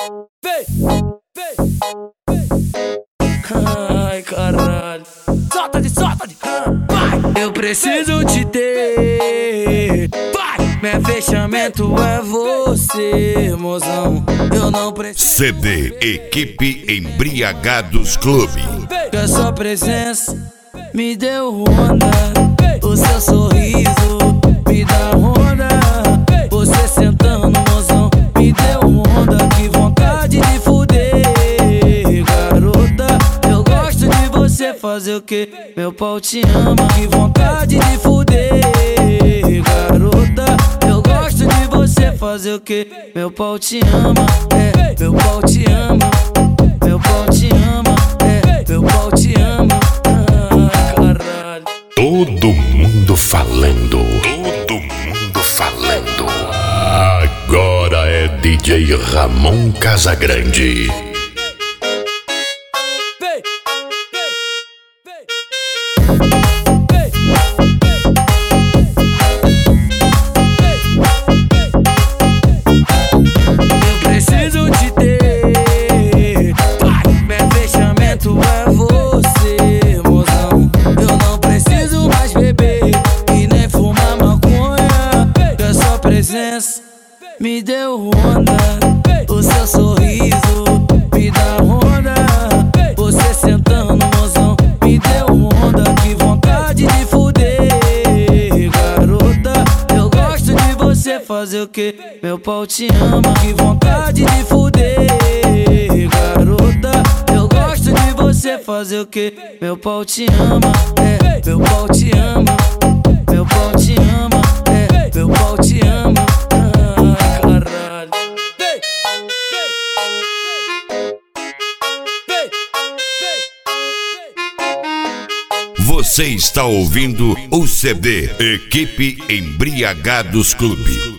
Ai, caralho. Solta de vai. Eu preciso te ter. Vai. Meu fechamento é você, mozão. Eu não preciso. CD Equipe Embriagados Clube. Que a sua presença me deu onda. O seu sorriso me dá onda. Você sentando, mozão, me deu onda. Que vontade de fuder, garota. Eu gosto de você fazer o que? Meu pau te ama. Que vontade de fuder, garota. Eu gosto de você fazer o que? Meu pau te ama, meu pau te ama. Meu pau te ama, meu pau te ama. Ah, caralho. Todo mundo falando. Todo mundo falando. Agora é DJ Ramon Casagrande. Me deu onda, o seu sorriso me dá onda. Você sentando, mozão, me deu onda. Que vontade de fuder, garota. Eu gosto de você fazer o que? Meu pau te ama. Que vontade de fuder, garota. Eu gosto de você fazer o que? Meu pau te ama, meu pau te ama. Meu pau te ama, meu pau te ama. Você está ouvindo o CD Equipe Embriagados Clube.